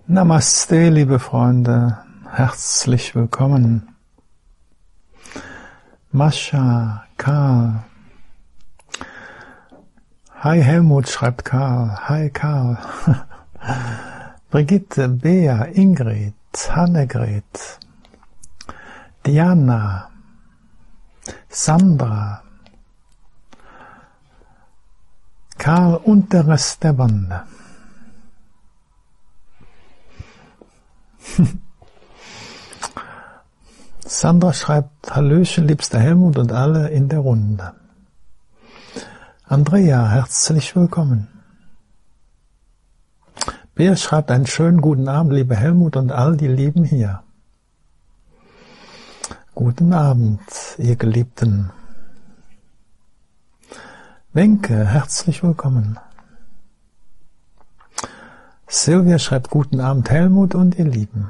Namaste, liebe Freunde, herzlich willkommen. Mascha, Karl. Hi Helmut, schreibt Karl. Hi Karl. Brigitte, Bea, Ingrid, Hannegret, Diana, Sandra, Karl und der Rest der Bande. Sandra schreibt, Hallöchen, liebster Helmut und alle in der Runde. Andrea, herzlich willkommen. Bea schreibt, einen schönen guten Abend, lieber Helmut und all die Lieben hier. Guten Abend, ihr Geliebten. Wenke, herzlich willkommen. Silvia schreibt, guten Abend, Helmut und ihr Lieben.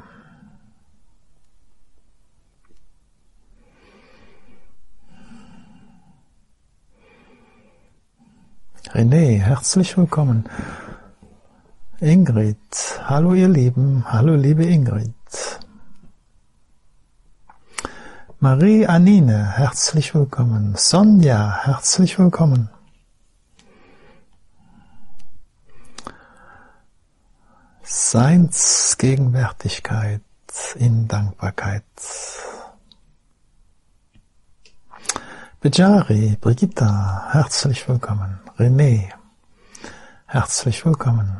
René, herzlich willkommen. Ingrid, hallo ihr Lieben, hallo liebe Ingrid. Marie-Anine, herzlich willkommen. Sonja, herzlich willkommen. Seinsgegenwärtigkeit in Dankbarkeit. Bejari, Brigitta, herzlich willkommen. René, herzlich willkommen.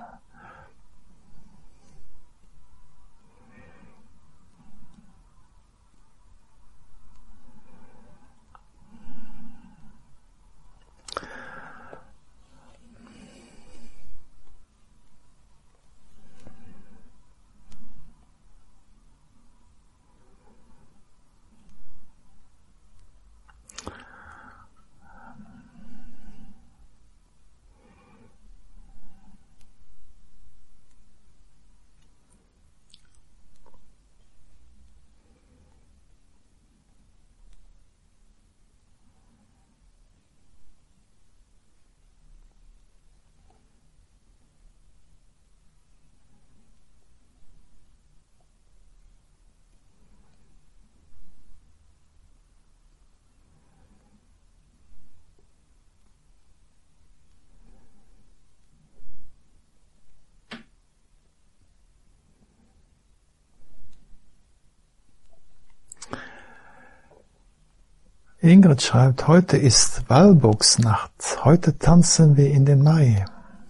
Ingrid schreibt, heute ist Walburgsnacht, heute tanzen wir in den Mai.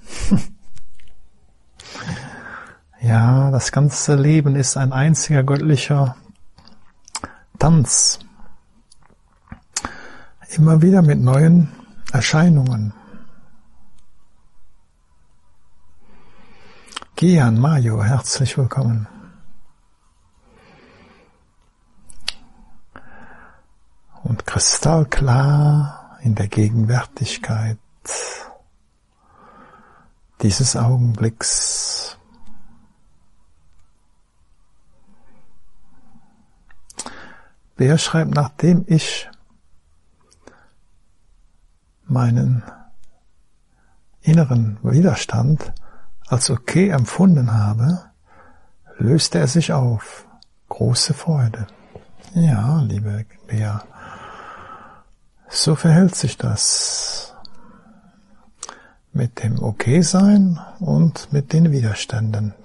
Ja, das ganze Leben ist ein einziger göttlicher Tanz. Immer wieder mit neuen Erscheinungen. Gian, Mario, herzlich willkommen. Und kristallklar in der Gegenwärtigkeit dieses Augenblicks. Bea schreibt, nachdem ich meinen inneren Widerstand als okay empfunden habe, löste er sich auf. Große Freude. Ja, liebe Bea. So verhält sich das mit dem Okay-Sein und mit den Widerständen.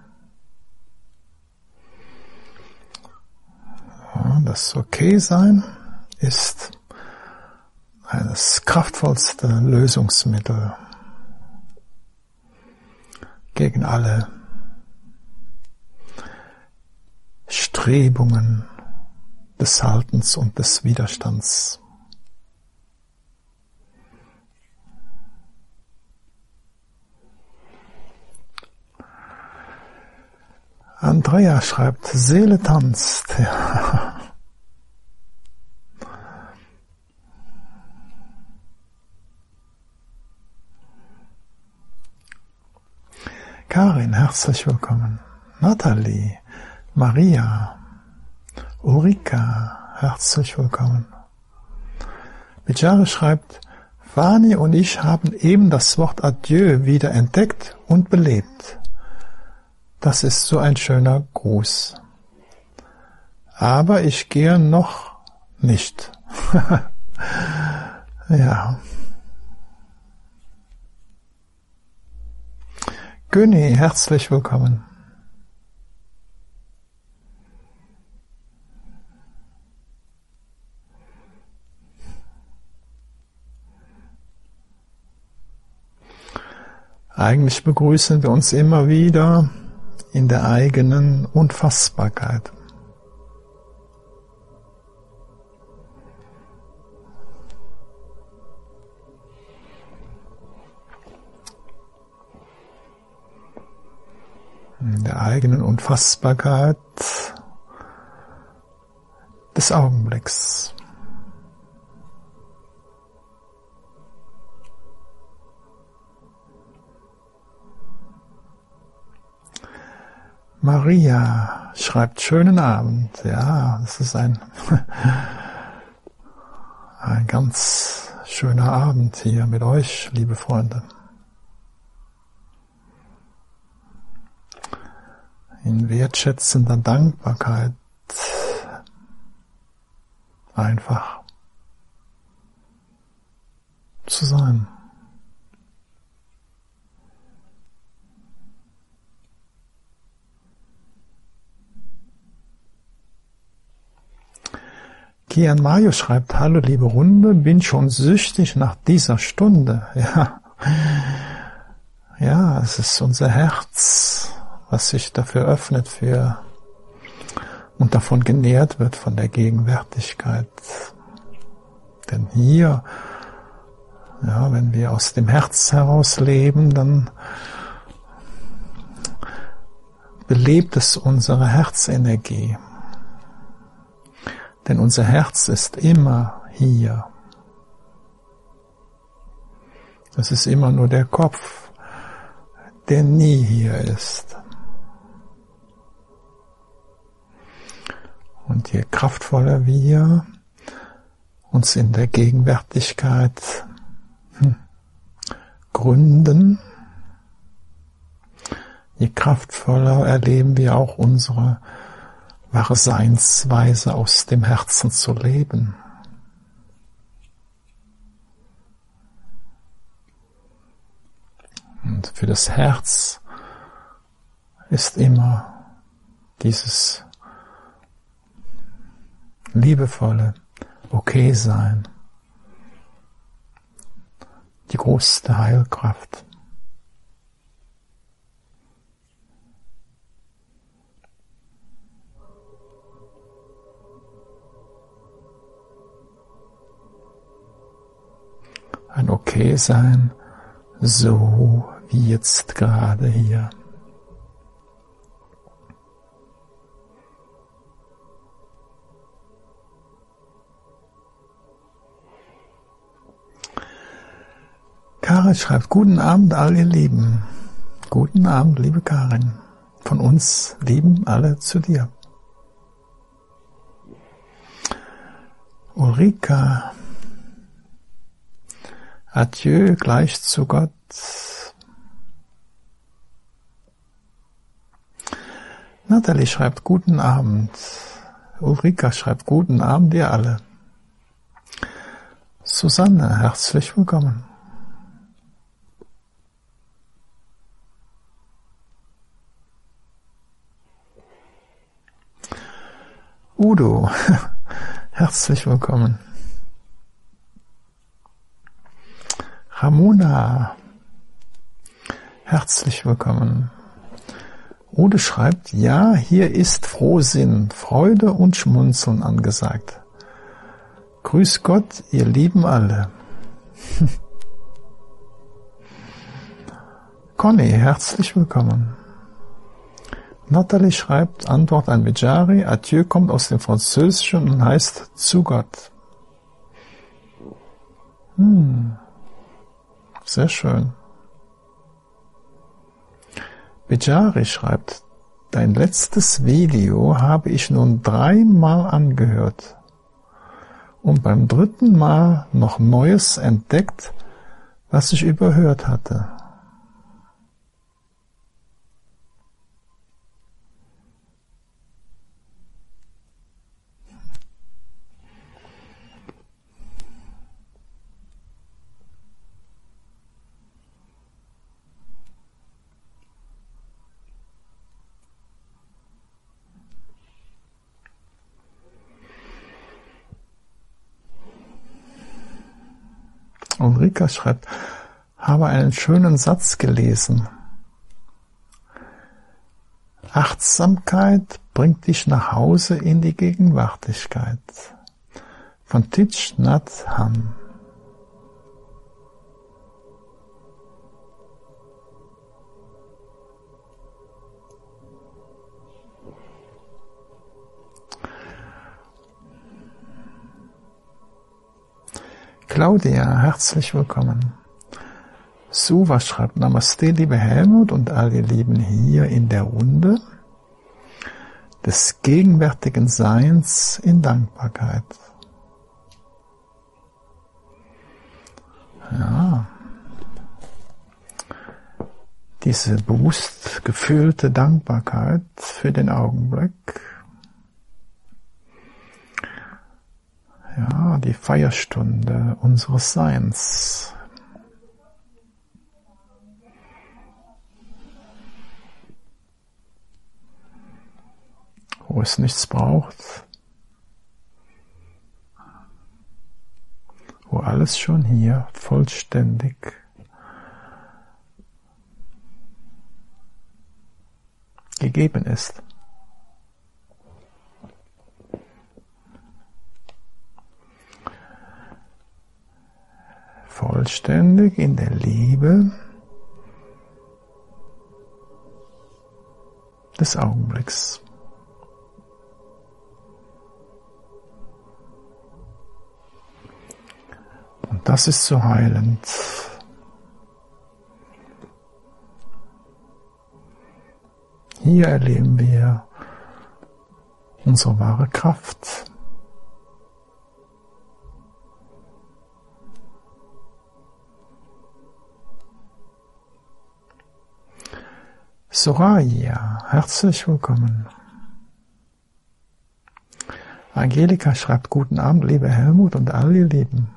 Das Okay-Sein ist das kraftvollste Lösungsmittel gegen alle Strebungen des Haltens und des Widerstands. Andrea schreibt, Seele tanzt. Ja. Karin, herzlich willkommen. Nathalie, Maria, Ulrika, herzlich willkommen. Bejare schreibt, Vani und ich haben eben das Wort Adieu wieder entdeckt und belebt. Das ist so ein schöner Gruß. Aber ich gehe noch nicht. Ja. Günni, herzlich willkommen. Eigentlich begrüßen wir uns immer wieder in der eigenen Unfassbarkeit. In der eigenen Unfassbarkeit des Augenblicks. Maria schreibt, schönen Abend. Ja, das ist ein ganz schöner Abend hier mit euch, liebe Freunde. In wertschätzender Dankbarkeit einfach zu sein. Kian Mario schreibt, hallo liebe Runde, bin schon süchtig nach dieser Stunde. Ja, es ist unser Herz, was sich dafür öffnet und davon genährt wird von der Gegenwärtigkeit. Denn hier, ja, wenn wir aus dem Herz heraus leben, dann belebt es unsere Herzenergie. Denn unser Herz ist immer hier. Es ist immer nur der Kopf, der nie hier ist. Und je kraftvoller wir uns in der Gegenwärtigkeit gründen, je kraftvoller erleben wir auch unsere wahre Seinsweise, aus dem Herzen zu leben. Und für das Herz ist immer dieses liebevolle Okay-Sein die größte Heilkraft. Ein Okay-Sein, so wie jetzt gerade hier. Karin schreibt, guten Abend all ihr Lieben. Guten Abend, liebe Karin. Von uns lieben alle zu dir. Ulrika, adieu, gleich zu Gott. Nathalie schreibt, guten Abend. Ulrika schreibt, guten Abend, ihr alle. Susanne, herzlich willkommen. Udo, herzlich willkommen. Ramona, herzlich willkommen. Udo schreibt, ja, hier ist Frohsinn, Freude und Schmunzeln angesagt. Grüß Gott, ihr Lieben alle. Conny, herzlich willkommen. Nathalie schreibt, Antwort an Vijari, Adieu kommt aus dem Französischen und heißt zu Gott. Sehr schön. Vijari schreibt, dein letztes Video habe ich nun 3-mal angehört und beim 3. Mal noch Neues entdeckt, was ich überhört hatte. Ulrika schreibt, habe einen schönen Satz gelesen. Achtsamkeit bringt dich nach Hause in die Gegenwärtigkeit. Von Thich Nhat Hanh. Claudia, herzlich willkommen. Suva schreibt, Namaste, liebe Helmut und alle Lieben hier in der Runde des gegenwärtigen Seins in Dankbarkeit. Ja, diese bewusst gefühlte Dankbarkeit für den Augenblick. Ja, die Feierstunde unseres Seins. Wo es nichts braucht. Wo alles schon hier vollständig gegeben ist. Vollständig in der Liebe des Augenblicks. Und das ist so heilend. Hier erleben wir unsere wahre Kraft. Soraya, herzlich willkommen. Angelika schreibt, guten Abend, lieber Helmut und alle ihr Lieben.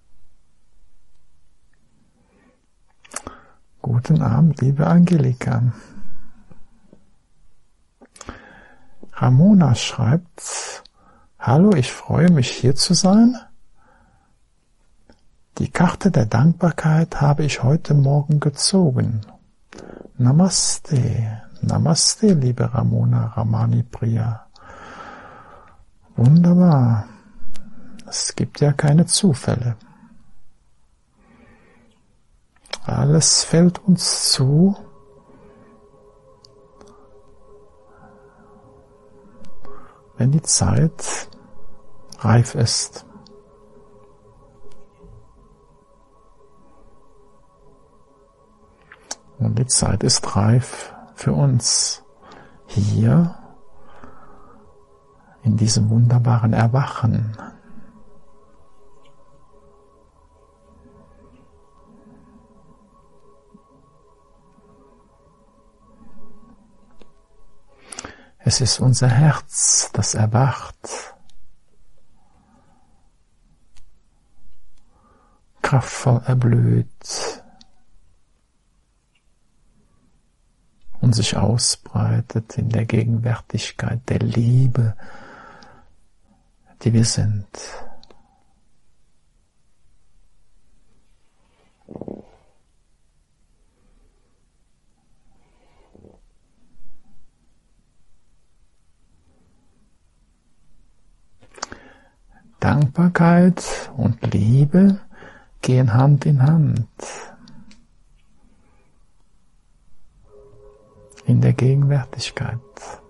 Guten Abend, liebe Angelika. Ramona schreibt, hallo, ich freue mich hier zu sein. Die Karte der Dankbarkeit habe ich heute Morgen gezogen. Namaste, Namaste, liebe Ramona Ramani Priya. Wunderbar. Es gibt ja keine Zufälle. Alles fällt uns zu. Wenn die Zeit reif ist. Und die Zeit ist reif für uns, hier in diesem wunderbaren Erwachen. Es ist unser Herz, das erwacht, kraftvoll erblüht und sich ausbreitet in der Gegenwärtigkeit der Liebe, die wir sind. Dankbarkeit und Liebe gehen Hand in Hand in der Gegenwärtigkeit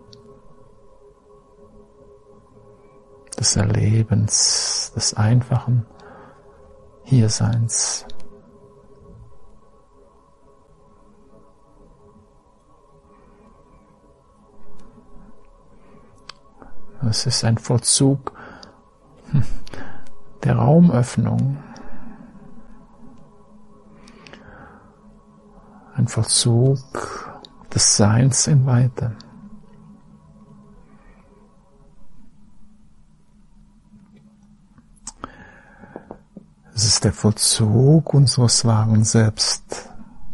des Erlebens, des einfachen Hierseins. Es ist ein Vollzug der Raumöffnung, ein Vollzug des Seins in Weite. Es ist der Vollzug unseres wahren Selbst.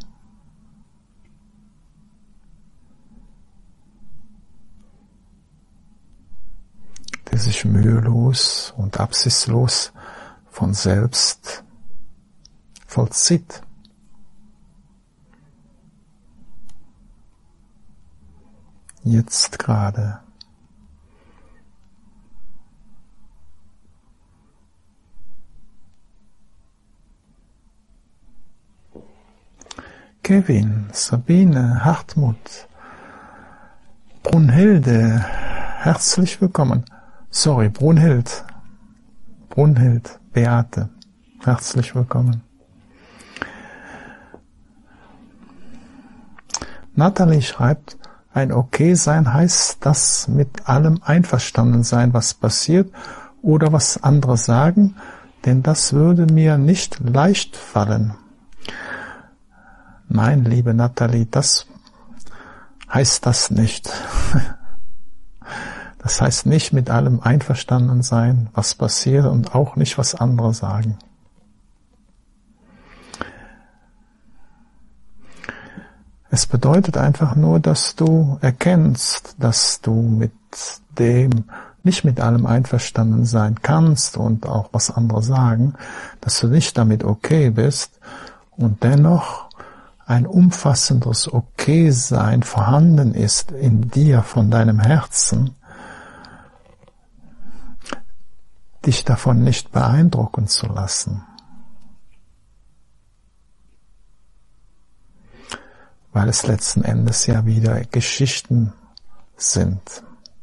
Der sich mühelos und absichtslos von selbst vollzieht. Jetzt gerade. Kevin, Sabine, Hartmut, Brunhilde, herzlich willkommen. Sorry, Brunhild, Beate, herzlich willkommen. Natalie schreibt, ein Okay-Sein heißt das mit allem einverstanden sein, was passiert oder was andere sagen, denn das würde mir nicht leicht fallen. Nein, liebe Natalie, das heißt das nicht. Das heißt nicht mit allem einverstanden sein, was passiert und auch nicht, was andere sagen. Es bedeutet einfach nur, dass du erkennst, dass du mit dem nicht mit allem einverstanden sein kannst und auch was andere sagen, dass du nicht damit okay bist und dennoch ein umfassendes Okay-Sein vorhanden ist in dir von deinem Herzen, dich davon nicht beeindrucken zu lassen. Weil es letzten Endes ja wieder Geschichten sind.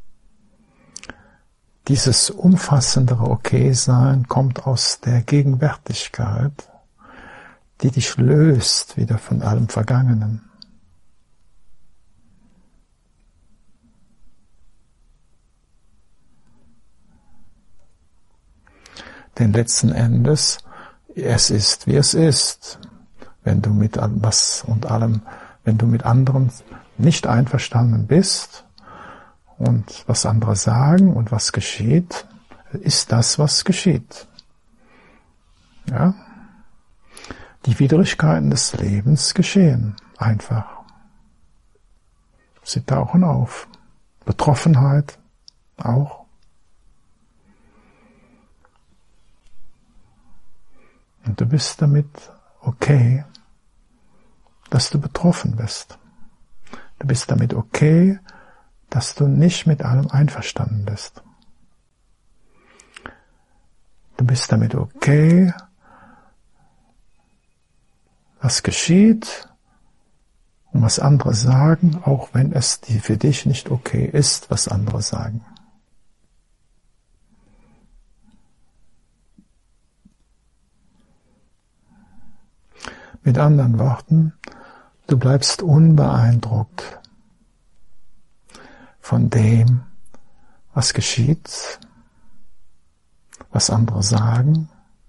Dieses umfassendere Okay-Sein kommt aus der Gegenwärtigkeit, die dich löst wieder von allem Vergangenen. Denn letzten Endes, es ist, wie es ist. Wenn du mit was und allem, wenn du mit anderen nicht einverstanden bist und was andere sagen und was geschieht, ist das, was geschieht. Ja? Die Widrigkeiten des Lebens geschehen einfach. Sie tauchen auf. Betroffenheit auch. Und du bist damit okay, dass du betroffen bist. Du bist damit okay, dass du nicht mit allem einverstanden bist. Du bist damit okay, was geschieht und was andere sagen, auch wenn es für dich nicht okay ist, was andere sagen. Mit anderen Worten, du bleibst unbeeindruckt von dem, was geschieht, was andere sagen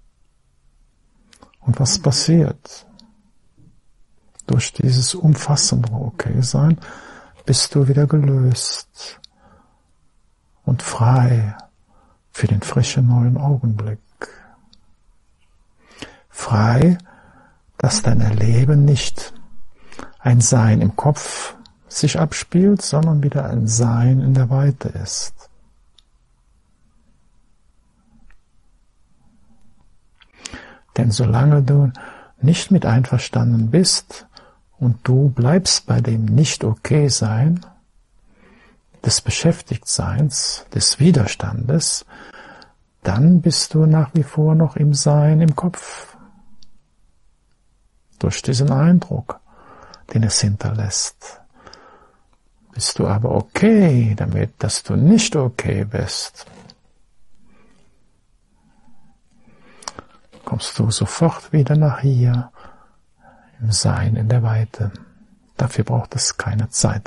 und was passiert. Durch dieses umfassende Okay-Sein bist du wieder gelöst und frei für den frischen neuen Augenblick. Frei, dass dein Erleben nicht ein Sein im Kopf sich abspielt, sondern wieder ein Sein in der Weite ist. Denn solange du nicht mit einverstanden bist und du bleibst bei dem Nicht-Okay-Sein, des Beschäftigtseins, des Widerstandes, dann bist du nach wie vor noch im Sein im Kopf. Durch diesen Eindruck, den es hinterlässt. Bist du aber okay damit, dass du nicht okay bist, kommst du sofort wieder nach hier, im Sein in der Weite. Dafür braucht es keine Zeit.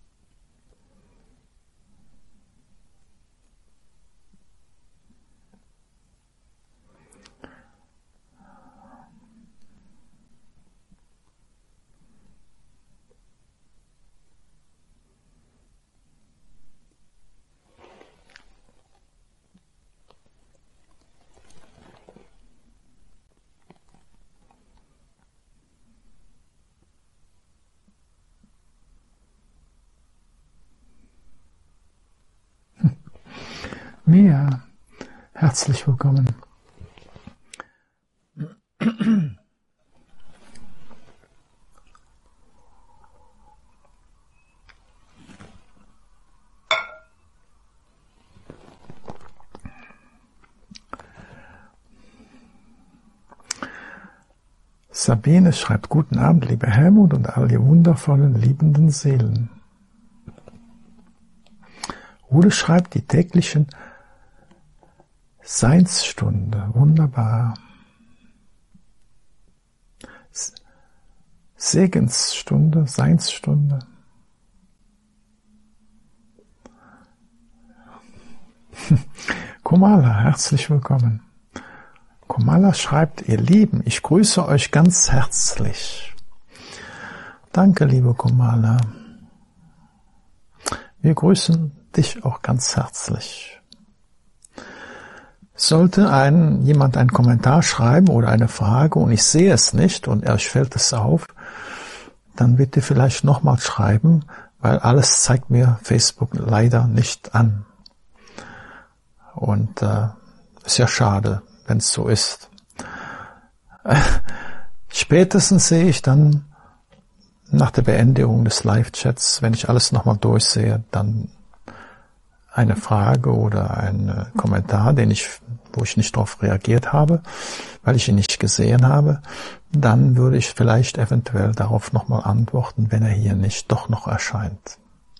Mia, herzlich willkommen. Sabine schreibt, guten Abend, lieber Helmut und all die wundervollen, liebenden Seelen. Ude schreibt, die täglichen Seinsstunde, wunderbar. Segensstunde, Seinsstunde. Komala, herzlich willkommen. Komala schreibt, ihr Lieben, ich grüße euch ganz herzlich. Danke, liebe Komala. Wir grüßen dich auch ganz herzlich. Sollte jemand einen Kommentar schreiben oder eine Frage und ich sehe es nicht und euch fällt es auf, dann bitte vielleicht nochmal schreiben, weil alles zeigt mir Facebook leider nicht an. Und ist ja schade, wenn es so ist. Spätestens sehe ich dann nach der Beendigung des Live-Chats, wenn ich alles nochmal durchsehe, dann eine Frage oder ein Kommentar, wo ich nicht darauf reagiert habe, weil ich ihn nicht gesehen habe, dann würde ich vielleicht eventuell darauf nochmal antworten, wenn er hier nicht doch noch erscheint.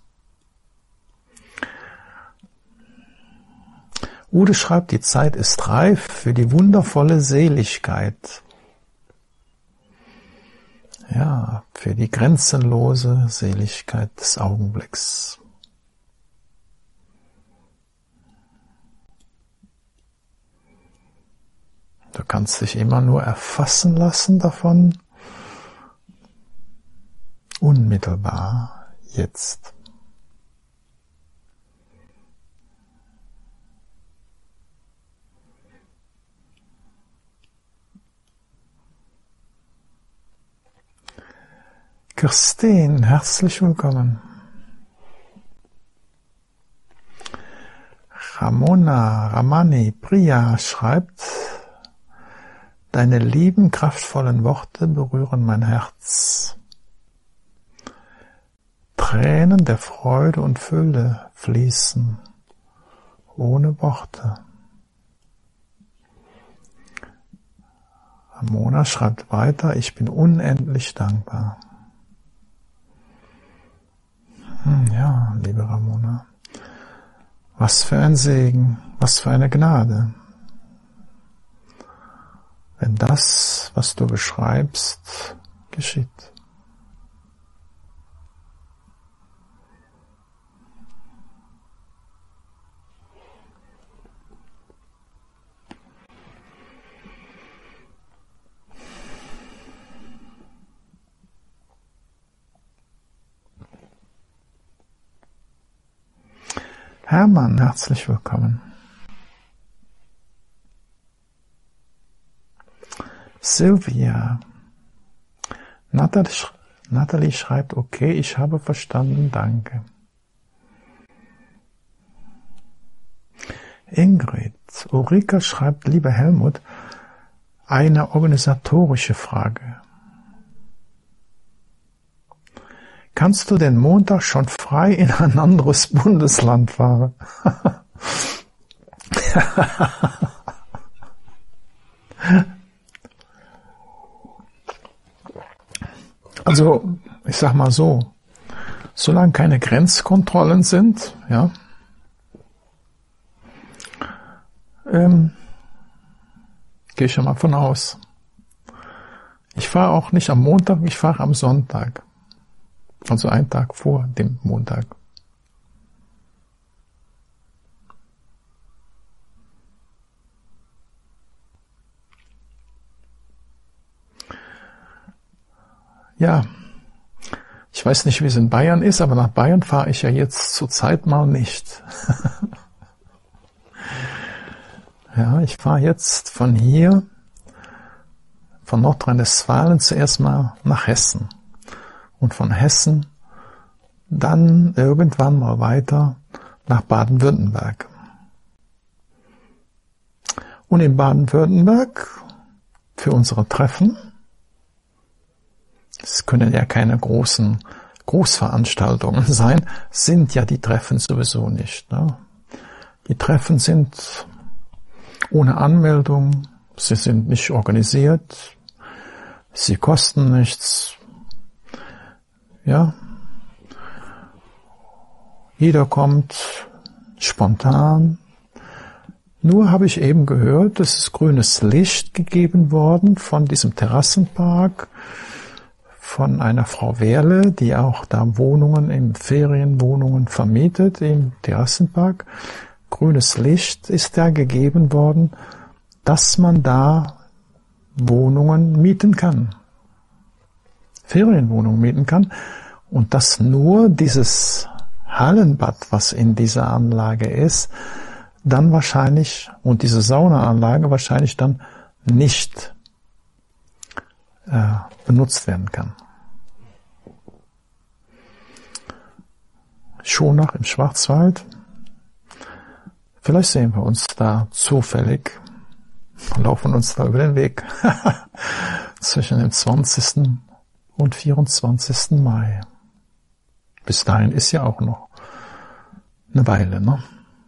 Ude schreibt, die Zeit ist reif für die wundervolle Seligkeit. Ja, für die grenzenlose Seligkeit des Augenblicks. Du kannst dich immer nur erfassen lassen davon, unmittelbar jetzt. Kirsten, herzlich willkommen. Ramani, Priya schreibt, deine lieben, kraftvollen Worte berühren mein Herz. Tränen der Freude und Fülle fließen ohne Worte. Ramona schreibt weiter, ich bin unendlich dankbar. Ja, liebe Ramona, was für ein Segen, was für eine Gnade. Wenn das, was du beschreibst, geschieht. Hermann, herzlich willkommen. Sylvia. Natalie schreibt, okay, ich habe verstanden, danke. Ingrid. Ulrika schreibt, lieber Helmut, eine organisatorische Frage. Kannst du den Montag schon frei in ein anderes Bundesland fahren? Also, ich sag mal so, solange keine Grenzkontrollen sind, ja, gehe ich schon mal von aus. Ich fahre auch nicht am Montag, ich fahre am Sonntag. Also einen Tag vor dem Montag. Ja, ich weiß nicht, wie es in Bayern ist, aber nach Bayern fahre ich ja jetzt zurzeit mal nicht. Ja, ich fahre jetzt von hier, von Nordrhein-Westfalen zuerst mal nach Hessen. Und von Hessen dann irgendwann mal weiter nach Baden-Württemberg. Und in Baden-Württemberg für unsere Treffen, es können ja keine Großveranstaltungen sein, sind ja die Treffen sowieso nicht. Ne? Die Treffen sind ohne Anmeldung, sie sind nicht organisiert, Sie kosten nichts. Ja. Jeder kommt spontan. Nur habe ich eben gehört, es ist grünes Licht gegeben worden von diesem Terrassenpark, von einer Frau Wehrle, die auch da Ferienwohnungen vermietet im Terrassenpark. Grünes Licht ist da gegeben worden, dass man da Wohnungen mieten kann. Ferienwohnungen mieten kann. Und dass nur dieses Hallenbad, was in dieser Anlage ist, dann wahrscheinlich, und diese Saunaanlage wahrscheinlich dann nicht benutzt werden kann. Schonach im Schwarzwald. Vielleicht sehen wir uns da zufällig, laufen uns da über den Weg zwischen dem 20. und 24. Mai. Bis dahin ist ja auch noch eine Weile, ne?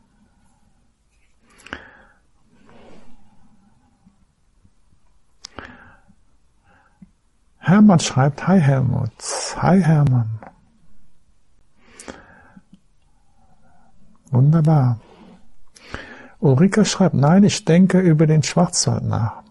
Hermann schreibt, hi Helmut, hi Hermann. Wunderbar. Ulrike schreibt, nein, ich denke über den Schwarzwald nach.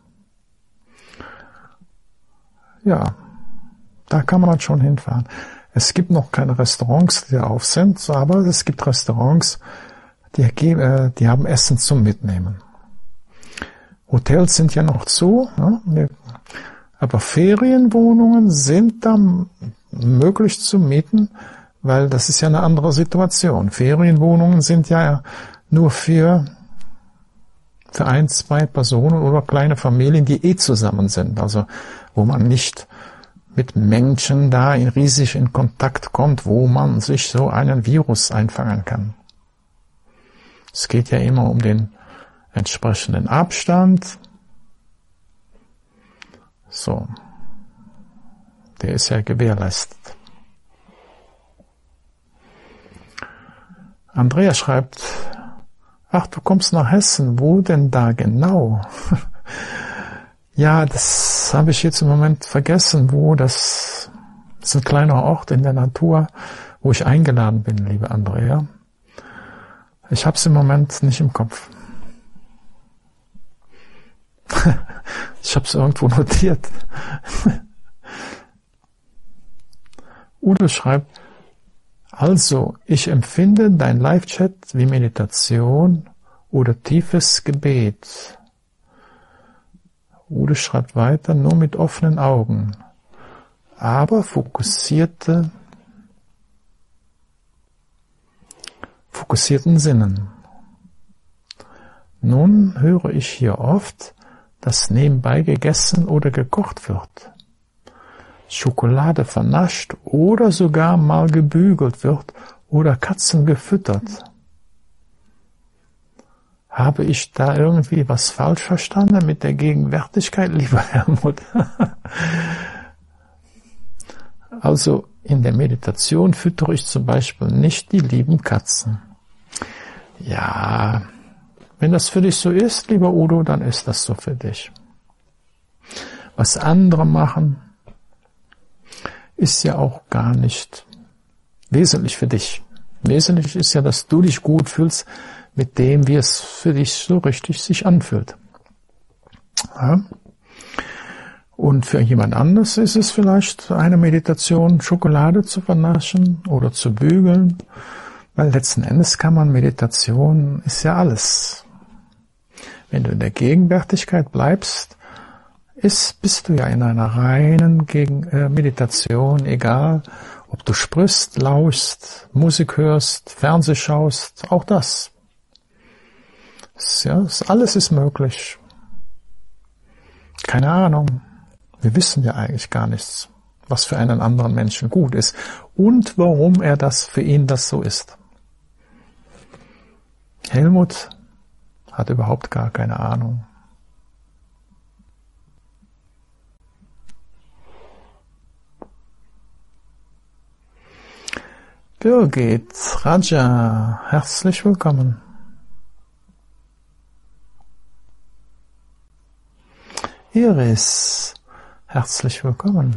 Ja, da kann man dann schon hinfahren. Es gibt noch keine Restaurants, die auf sind, aber es gibt Restaurants, die haben Essen zum Mitnehmen. Hotels sind ja noch zu, ne? Aber Ferienwohnungen sind dann möglich zu mieten, weil das ist ja eine andere Situation. Ferienwohnungen sind ja nur für 1, 2 Personen oder kleine Familien, die zusammen sind. Also wo man nicht mit Menschen da riesig in Kontakt kommt, wo man sich so einen Virus einfangen kann. Es geht ja immer um den entsprechenden Abstand. So, der ist ja gewährleistet. Andrea schreibt, ach, du kommst nach Hessen, wo denn da genau? Ja, das habe ich jetzt im Moment vergessen, wo das ist ein kleiner Ort in der Natur, wo ich eingeladen bin, liebe Andrea. Ich habe es im Moment nicht im Kopf. Ich habe es irgendwo notiert. Udo schreibt, also, ich empfinde dein Live-Chat wie Meditation oder tiefes Gebet. Udo schreibt weiter, nur mit offenen Augen, aber fokussierten Sinnen. Nun höre ich hier oft, dass nebenbei gegessen oder gekocht wird, Schokolade vernascht oder sogar mal gebügelt wird oder Katzen gefüttert. Habe ich da irgendwie was falsch verstanden mit der Gegenwärtigkeit, lieber Helmut? Also in der Meditation füttere ich zum Beispiel nicht die lieben Katzen. Ja, wenn das für dich so ist, lieber Udo, dann ist das so für dich. Was andere machen, ist ja auch gar nicht wesentlich für dich. Wesentlich ist ja, dass du dich gut fühlst mit dem, wie es für dich so richtig sich anfühlt. Ja? Und für jemand anderes ist es vielleicht eine Meditation, Schokolade zu vernaschen oder zu bügeln, weil letzten Endes kann man Meditation, ist ja alles. Wenn du in der Gegenwärtigkeit bleibst, bist du ja in einer reinen Meditation, egal ob du sprichst, lauschst, Musik hörst, Fernseh schaust, auch das. Ja, alles ist möglich. Keine Ahnung. Wir wissen ja eigentlich gar nichts, was für einen anderen Menschen gut ist und warum für ihn das so ist. Helmut hat überhaupt gar keine Ahnung. Birgit, Raja, herzlich willkommen. Iris, Herzlich willkommen.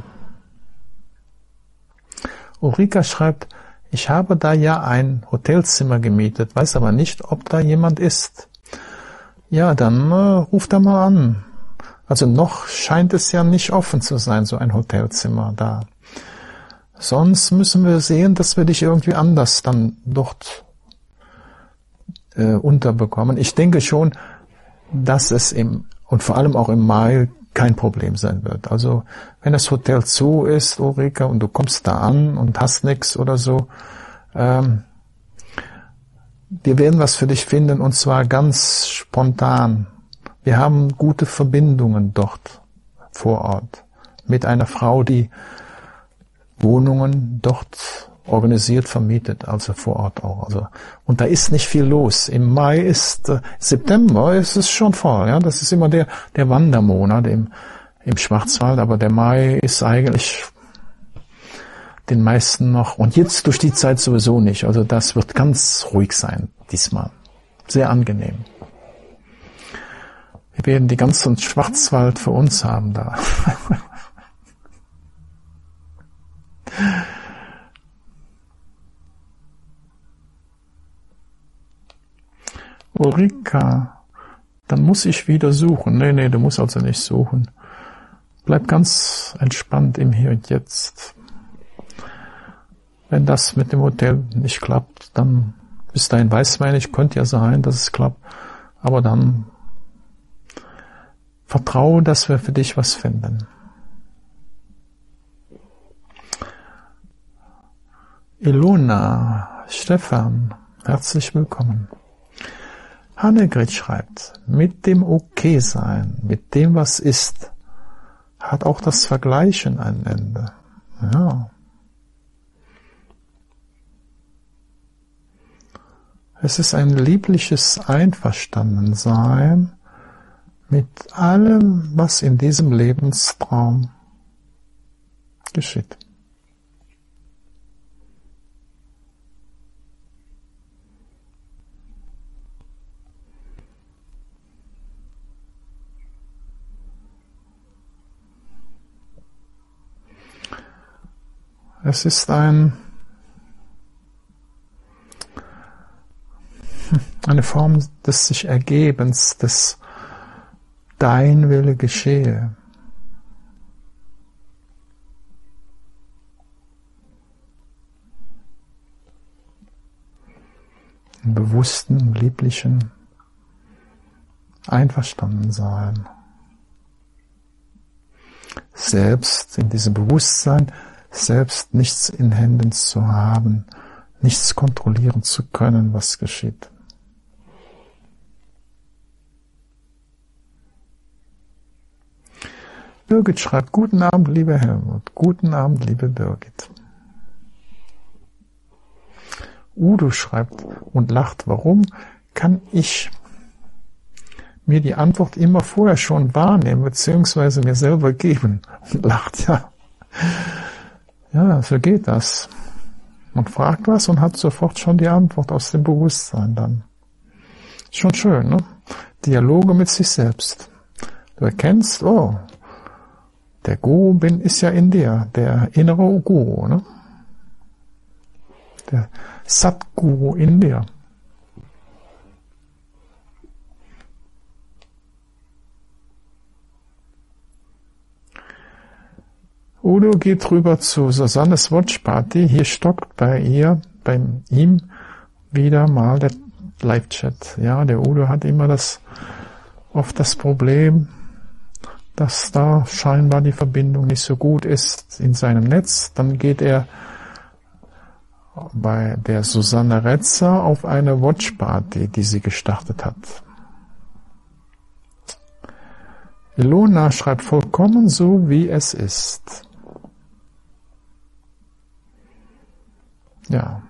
Ulrika schreibt, ich habe da ja ein Hotelzimmer gemietet, weiß aber nicht, ob da jemand ist. Ja, dann ruf da mal an. Also noch scheint es ja nicht offen zu sein, so ein Hotelzimmer da. Sonst müssen wir sehen, dass wir dich irgendwie anders dann dort unterbekommen. Ich denke schon, dass es und vor allem auch im Mai kein Problem sein wird. Also wenn das Hotel zu ist, Ulrika, und du kommst da an und hast nichts oder so, wir werden was für dich finden, und zwar ganz spontan. Wir haben gute Verbindungen dort vor Ort mit einer Frau, die Wohnungen dort organisiert vermietet, also vor Ort auch. Also, und da ist nicht viel los. Im Mai September ist es schon voll. Ja, das ist immer der Wandermonat im Schwarzwald, aber der Mai ist eigentlich den meisten noch, und jetzt durch die Zeit sowieso nicht. Also das wird ganz ruhig sein diesmal. Sehr angenehm. Wir werden die ganzen Schwarzwald für uns haben da. Ulrika, dann muss ich wieder suchen. Nee, du musst also nicht suchen. Bleib ganz entspannt im Hier und Jetzt. Wenn das mit dem Hotel nicht klappt, dann bis dahin weiß man nicht, könnte ja sein, dass es klappt. Aber dann vertraue, dass wir für dich was finden. Ilona, Stefan, herzlich willkommen. Hannegret schreibt, mit dem Okay-Sein, mit dem, was ist, hat auch das Vergleichen ein Ende. Ja. Es ist ein liebliches Einverstandensein mit allem, was in diesem Lebenstraum geschieht. Es ist eine Form des sich Ergebens, des Dein Wille geschehe. Im bewussten, lieblichen Einverstandensein. Selbst in diesem Bewusstsein, selbst nichts in Händen zu haben, nichts kontrollieren zu können, was geschieht. Birgit schreibt, guten Abend, lieber Helmut, guten Abend, liebe Birgit. Udo schreibt und lacht, warum kann ich mir die Antwort immer vorher schon wahrnehmen, beziehungsweise mir selber geben? Und lacht, ja. Ja, so geht das. Man fragt was und hat sofort schon die Antwort aus dem Bewusstsein dann. Ist schon schön, ne? Dialoge mit sich selbst. Du erkennst, oh, der Guru ist ja in dir, der innere Guru, ne? Der Satguru in dir. Udo geht rüber zu Susannes Watchparty. Hier stockt bei ihm wieder mal der Live-Chat. Ja, der Udo hat immer oft das Problem, dass da scheinbar die Verbindung nicht so gut ist in seinem Netz. Dann geht er bei der Susanne Retzer auf eine Watchparty, die sie gestartet hat. Ilona schreibt, vollkommen so, wie es ist. Ja.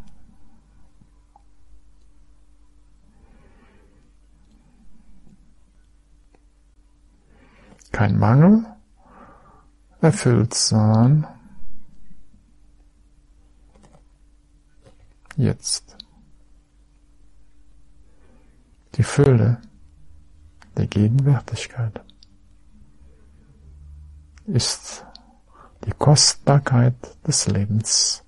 Kein Mangel, erfüllt sein. Jetzt. Die Fülle der Gegenwärtigkeit. ist die Kostbarkeit des Lebens.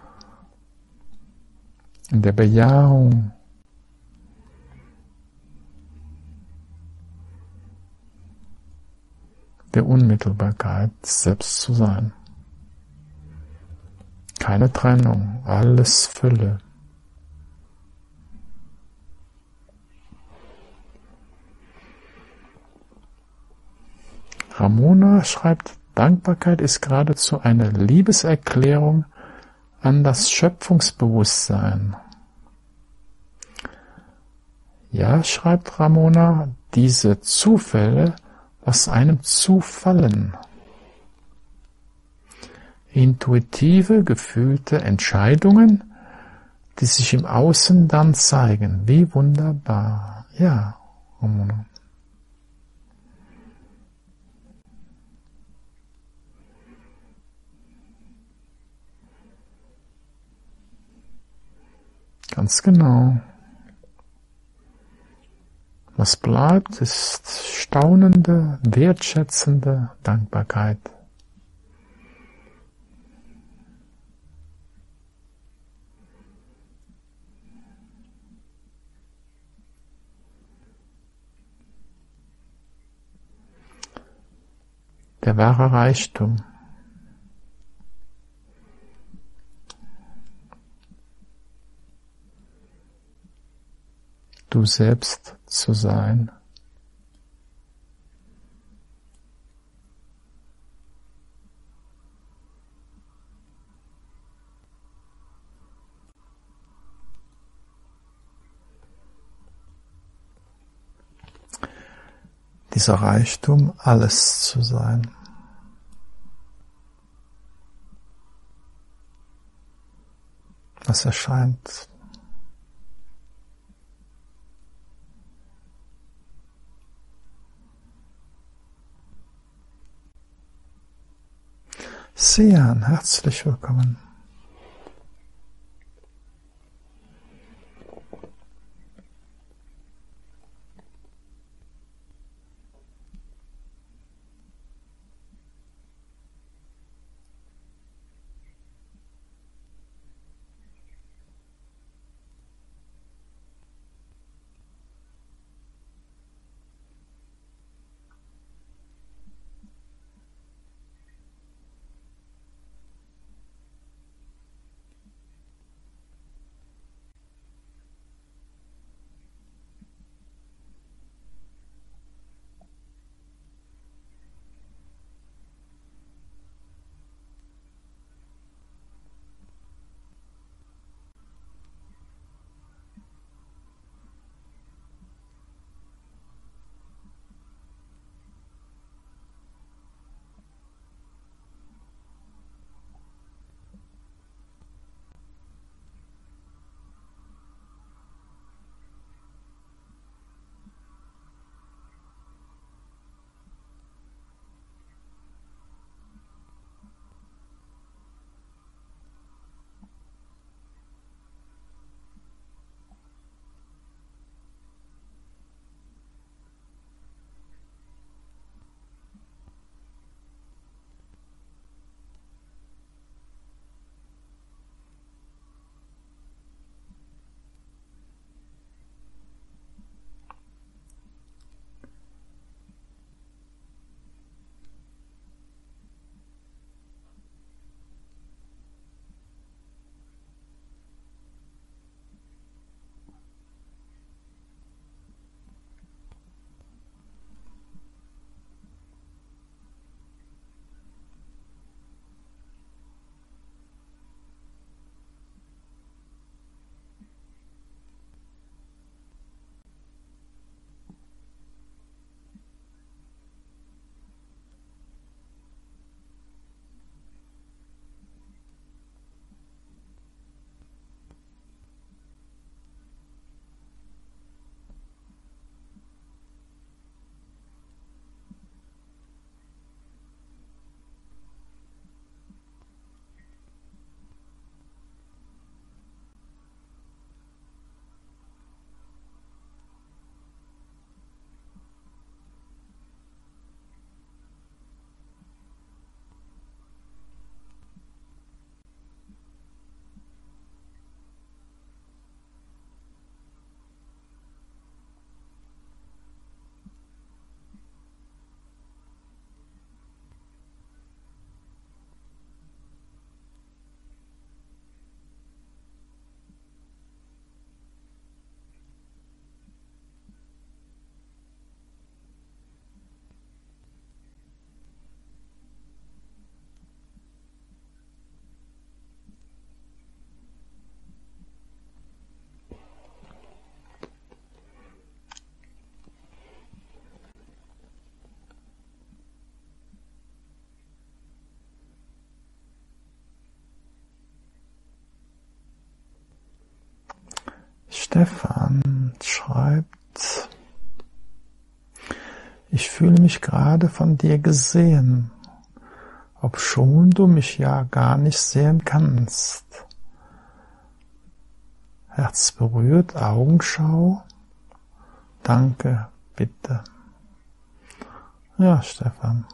In der Bejahung der Unmittelbarkeit, selbst zu sein. Keine Trennung, alles Fülle. Ramona schreibt, Dankbarkeit ist geradezu eine Liebeserklärung an das Schöpfungsbewusstsein. Ja, schreibt Ramona, diese Zufälle, was einem zufallen. Intuitive, gefühlte Entscheidungen, die sich im Außen dann zeigen. Wie wunderbar. Ja, Ramona. Ganz genau. Was bleibt, ist staunende, wertschätzende Dankbarkeit. Der wahre Reichtum. Du selbst zu sein. Dieser Reichtum, alles zu sein. Was erscheint. Sian, herzlich willkommen. Stefan schreibt: Ich fühle mich gerade von dir gesehen, obschon du mich ja gar nicht sehen kannst. Herz berührt, Augenschau. Danke, bitte. Ja, Stefan.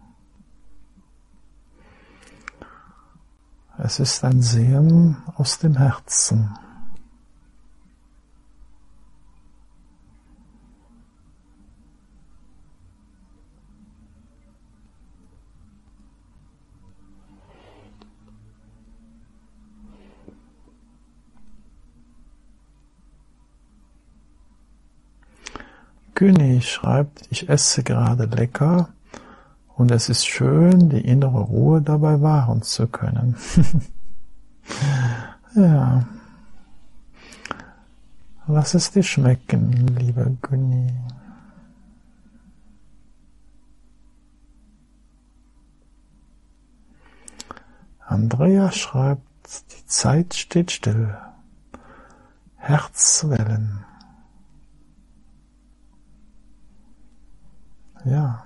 Es ist ein Sehen aus dem Herzen. Günni schreibt: Ich esse gerade lecker und es ist schön, die innere Ruhe dabei wahren zu können. Ja. Lass es dir schmecken, lieber Günni. Andrea schreibt: Die Zeit steht still. Herzwellen. Ja.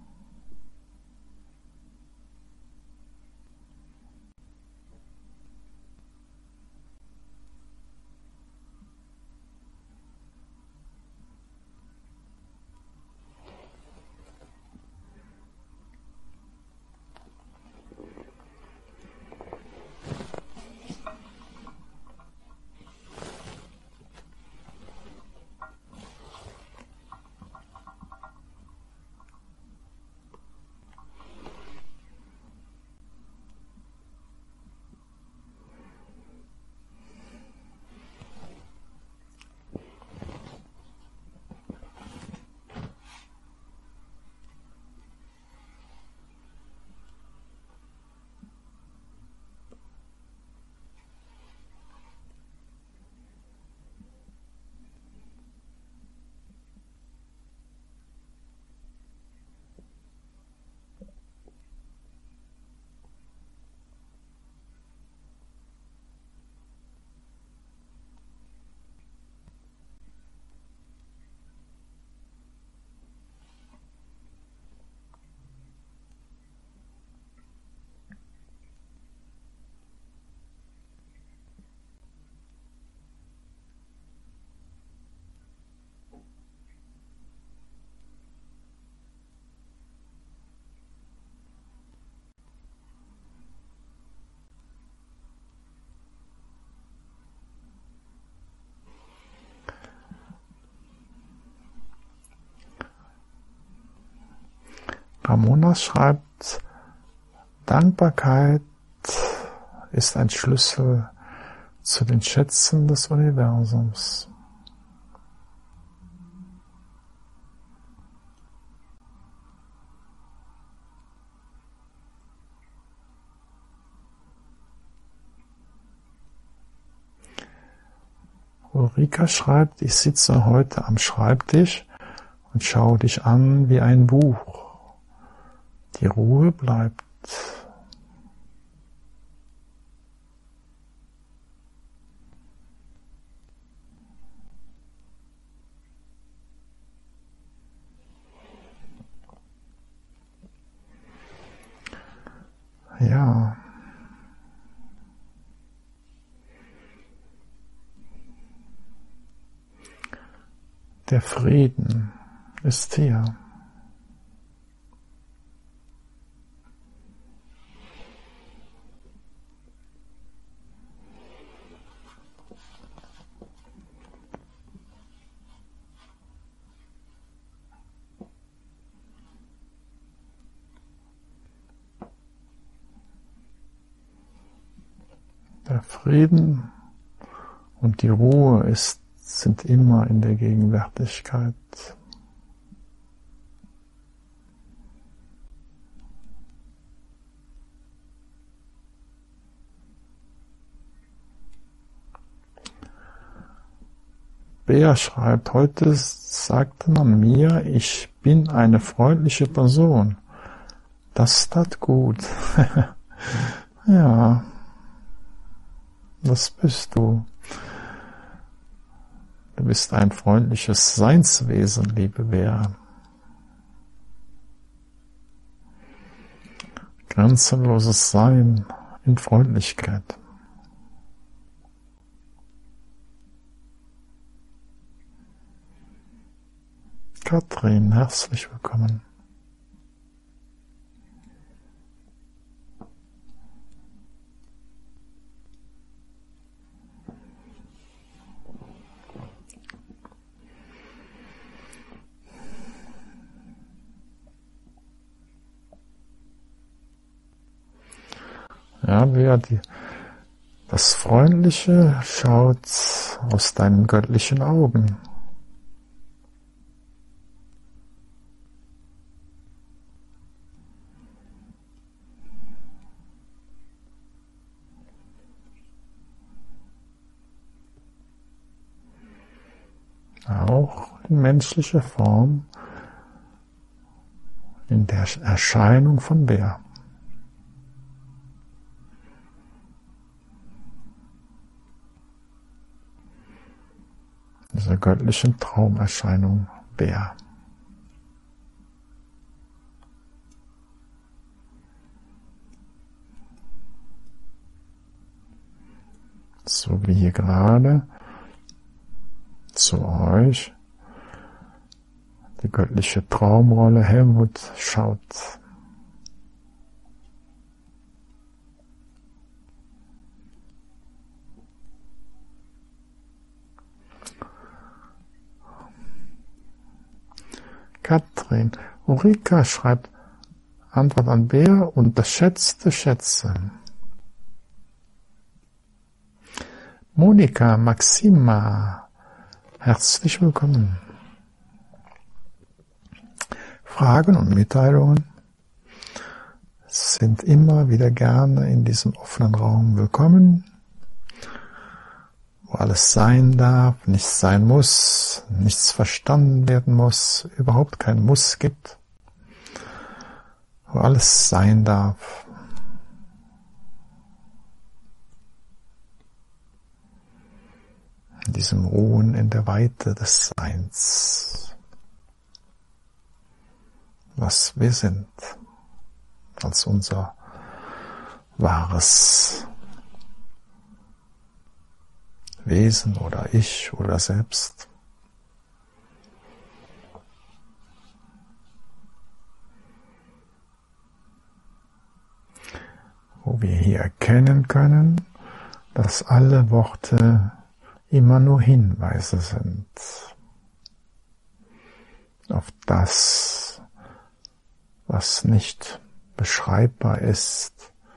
Ramona schreibt: Dankbarkeit ist ein Schlüssel zu den Schätzen des Universums. Ulrika schreibt: Ich sitze heute am Schreibtisch und schaue dich an wie ein Buch. Die Ruhe bleibt. Ja. Der Frieden ist hier. Der Frieden und die Ruhe sind immer in der Gegenwärtigkeit. Bea schreibt: Heute sagte man mir, ich bin eine freundliche Person. Das tat gut. Ja. Das bist du. bist ein freundliches Seinswesen, liebe Bea. Grenzenloses Sein in Freundlichkeit. Katrin, herzlich willkommen. Ja, das Freundliche schaut aus deinen göttlichen Augen. Auch in menschlicher Form, in der Erscheinung von Bea. Dieser göttlichen Traumerscheinung Bea. So wie hier gerade zu euch die göttliche Traumrolle Helmut schaut. Katrin, Ulrika schreibt Antwort an Bea, unterschätzte Schätze. Monika, Maxima, herzlich willkommen. Fragen und Mitteilungen sind immer wieder gerne in diesem offenen Raum willkommen, wo alles sein darf, nichts sein muss, nichts verstanden werden muss, überhaupt kein Muss gibt, wo alles sein darf. In diesem Ruhen in der Weite des Seins, was wir sind, als unser wahres Wesen oder Ich oder Selbst. Wo wir hier erkennen können, dass alle Worte immer nur Hinweise sind auf das, was nicht beschreibbar ist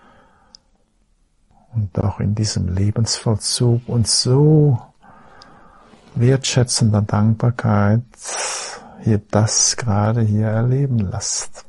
und auch in diesem Lebensvollzug uns so wertschätzender Dankbarkeit hier das gerade hier erleben lasst.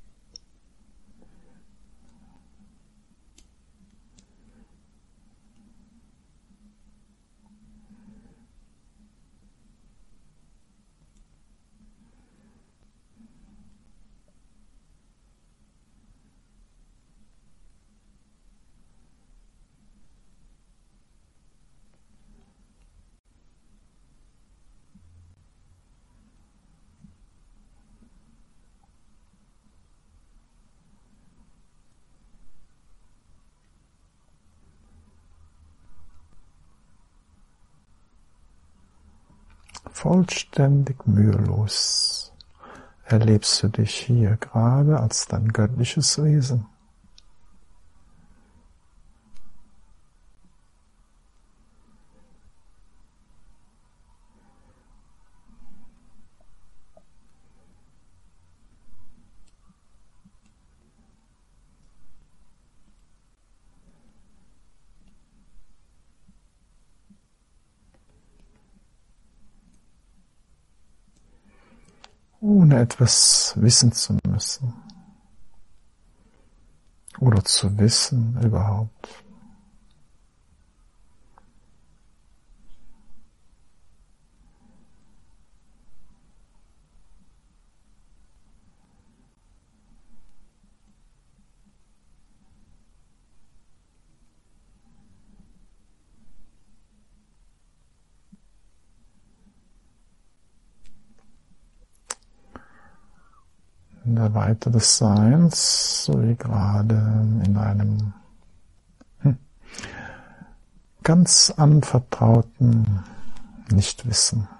Vollständig mühelos erlebst du dich hier gerade als dein göttliches Wesen. Ohne etwas wissen zu müssen oder zu wissen überhaupt. der Weite des Seins, so wie gerade in einem ganz anvertrauten Nichtwissen.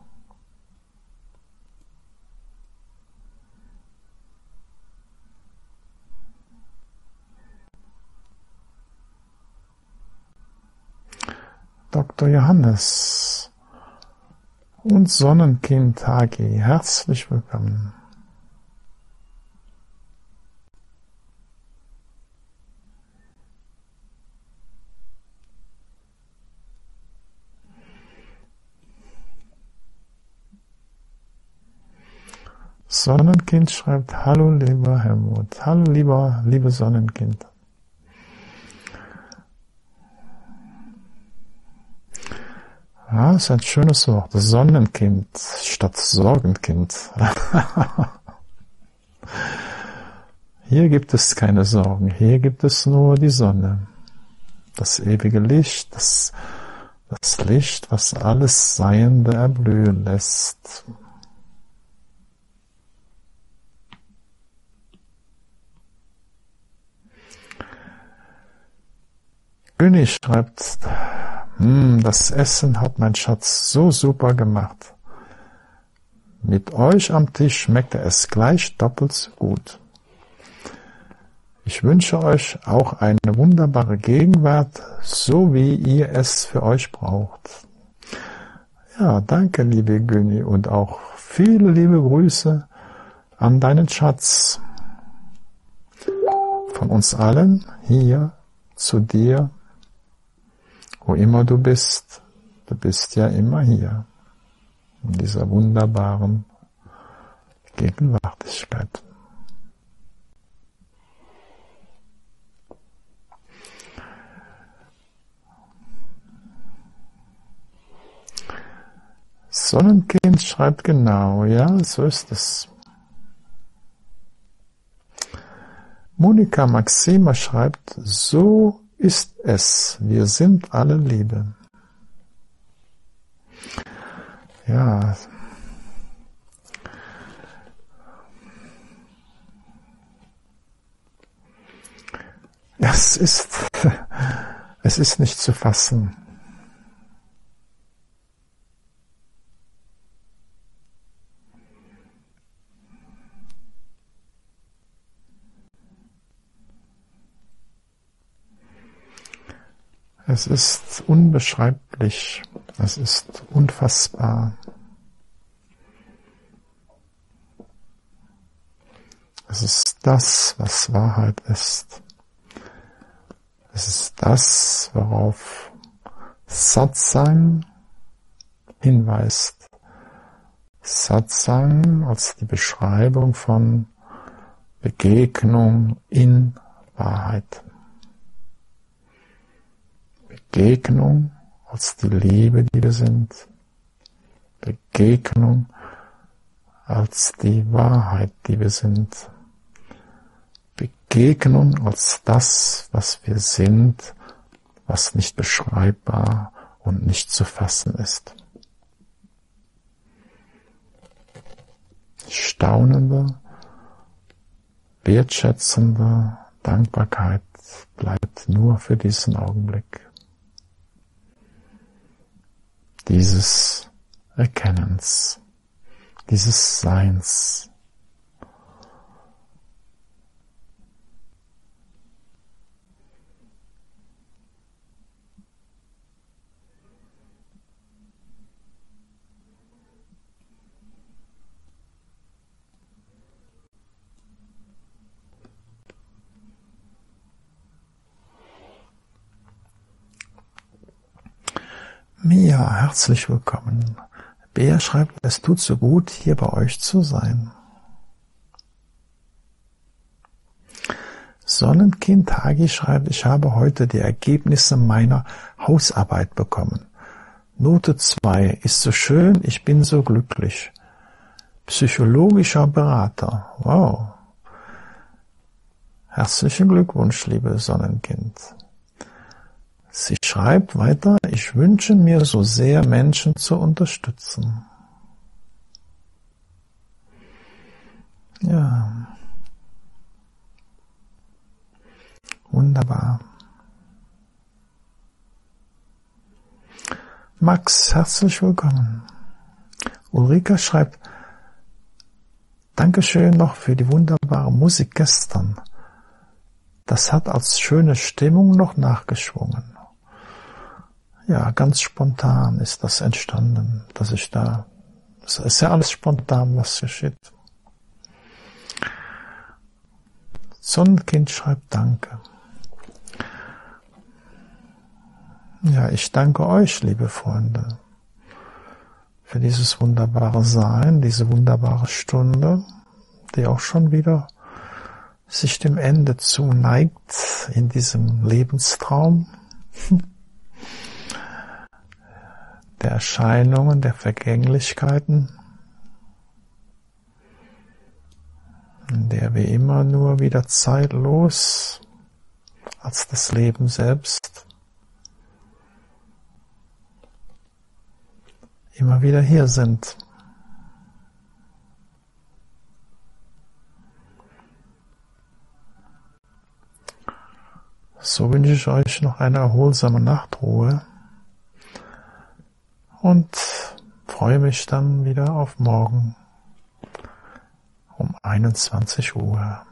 Dr. Johannes und Sonnenkind Hagi, herzlich willkommen. Sonnenkind schreibt, hallo lieber Helmut, hallo liebe Sonnenkind. Ja, ist ein schönes Wort, Sonnenkind statt Sorgenkind. Hier gibt es keine Sorgen, hier gibt es nur die Sonne, das ewige Licht, das Licht, was alles Seiende erblühen lässt. Günni schreibt, das Essen hat mein Schatz so super gemacht. Mit euch am Tisch schmeckte es gleich doppelt so gut. Ich wünsche euch auch eine wunderbare Gegenwart, so wie ihr es für euch braucht. Ja, danke, liebe Günni, und auch viele liebe Grüße an deinen Schatz. Von uns allen hier zu dir. Wo immer du bist ja immer hier, in dieser wunderbaren Gegenwärtigkeit. Sonnenkind schreibt genau, ja, so ist es. Monika Maxima schreibt, so ist es, wir sind alle Liebe. Ja. Es ist nicht zu fassen. Es ist unbeschreiblich, es ist unfassbar. Es ist das, was Wahrheit ist. Es ist das, worauf Satsang hinweist. Satsang als die Beschreibung von Begegnung in Wahrheit. Begegnung als die Liebe, die wir sind. Begegnung als die Wahrheit, die wir sind. Begegnung als das, was wir sind, was nicht beschreibbar und nicht zu fassen ist. Staunende, wertschätzende Dankbarkeit bleibt nur für diesen Augenblick. Dieses Erkennens, dieses Seins. Mia, herzlich willkommen. Bea schreibt, es tut so gut, hier bei euch zu sein. Sonnenkind Hagi schreibt, ich habe heute die Ergebnisse meiner Hausarbeit bekommen. Note 2, ist so schön, ich bin so glücklich. Psychologischer Berater, wow. Herzlichen Glückwunsch, liebe Sonnenkind. Sie schreibt weiter, ich wünsche mir so sehr, Menschen zu unterstützen. Ja, wunderbar. Max, herzlich willkommen. Ulrika schreibt, Dankeschön noch für die wunderbare Musik gestern. Das hat als schöne Stimmung noch nachgeschwungen. Ja, ganz spontan ist das entstanden, dass ich da, es ist ja alles spontan, was geschieht. Sonnenkind schreibt Danke. Ja, ich danke euch, liebe Freunde, für dieses wunderbare Sein, diese wunderbare Stunde, die auch schon wieder sich dem Ende zuneigt in diesem Lebenstraum der Erscheinungen, der Vergänglichkeiten, in der wir immer nur wieder zeitlos als das Leben selbst immer wieder hier sind. So wünsche ich euch noch eine erholsame Nachtruhe und freue mich dann wieder auf morgen um 21 Uhr.